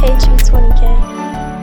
paid you 20K.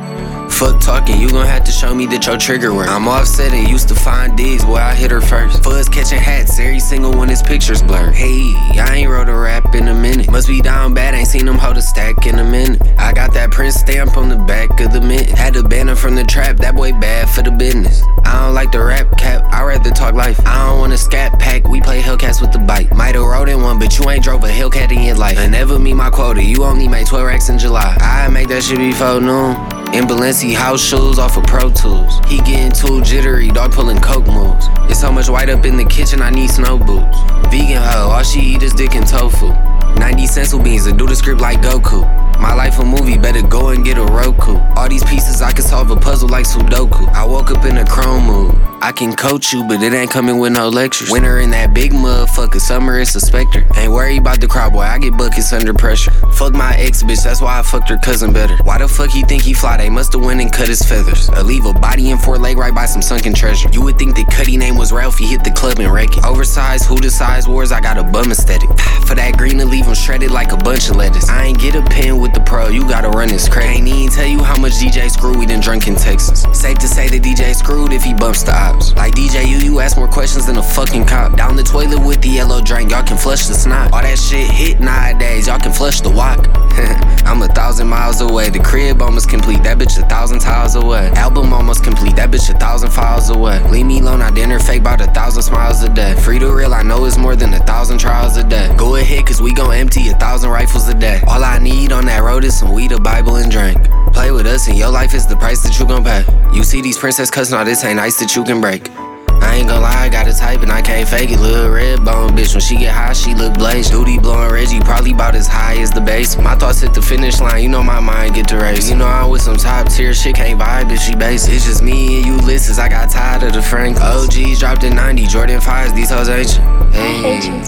Fuck talking, you gon' have to show me that your trigger work. I'm offset and used to find digs, boy, I hit her first. Fuzz catching hats, every single one his pictures blurred. Hey, I ain't wrote a rap in a minute. Must be down bad, ain't seen him hold a stack in a minute. I got that Prince stamp on the back of the mint. Had to ban him from the trap, that boy bad for the business. I don't like the rap cap, I rather talk life. I don't want a scat pack, we play Hellcats with the bike. Might've rode in one, but you ain't drove a Hellcat in your life. And never meet my quota, you only made 12 racks in July. I make that shit before noon. In Balenci house shoes off of Pro Tools. He getting too jittery, dog pulling coke moves. It's so much white up in the kitchen, I need snow boots. Vegan hoe, all she eat is dick and tofu. 90 cents beans to do the script like Goku. My life a movie, better go and get a Roku. All these pieces, I can solve a puzzle like Sudoku. I woke up in a chrome mood. I can coach you, but it ain't coming with no lectures. Winter in that big motherfucker, summer it's a specter. Ain't worried about the crowd, boy, I get buckets under pressure. Fuck my ex bitch, that's why I fucked her cousin better. Why the fuck he think he fly? They must've went and cut his feathers. Or leave a body in Fort Lake right by some sunken treasure. You would think that Cuddy name was Ralph, he hit the club and wreck it. Oversized, who the size wars, I got a bum aesthetic. For that green to leave him shredded like a bunch of lettuce. I ain't get a pen with the pro, you gotta run this credit. Ain't even tell you how much DJ Screw we done drunk in Texas. Safe to say that DJ screwed if he bumps the ops. Like DJ you ask more questions than a fucking cop. Down the toilet with the yellow drain, y'all can flush the snot. All that shit hit nowadays, y'all can flush the wok. I'm 1,000 miles away, the crib almost complete, that bitch 1,000 tiles away. Album almost complete, that bitch 1,000 files away. Leave me alone, I dinner fake about 1,000 smiles a day. Free to real, I know it's more than 1,000 trials a day. Go ahead, cause we gon' empty 1,000 rifles a day. All I need on that road is some weed, a Bible, and drink. Play with us and your life is the price that you gon' pay. You see these princess cuts, now this ain't ice that you can break. I ain't gon' lie, I got a type and I can't fake it. Little red bone bitch, when she get high, she look blaze. Duty blowing Reggie, probably about as high as the base. My thoughts hit the finish line, you know my mind get to race. You know I'm with some top tier shit, can't vibe if she base. It's just me and Ulysses, I got tired of the Frank. OGs dropped in 90, Jordan 5s, these hoes ain't you. I paid you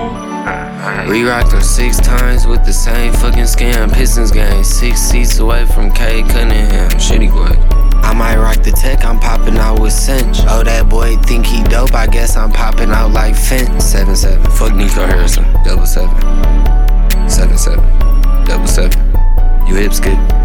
20K. We rocked them 6 times with the same fucking scam. Pistons game, 6 seats away from K Cunningham. Shitty boy. I might rock the tech, I'm popping out with Cinch. Oh, that boy think he dope, I guess I'm popping out like Fent. 7-7, fuck Nico Harrison, 7-7. 7-7, 7-7. You hips good?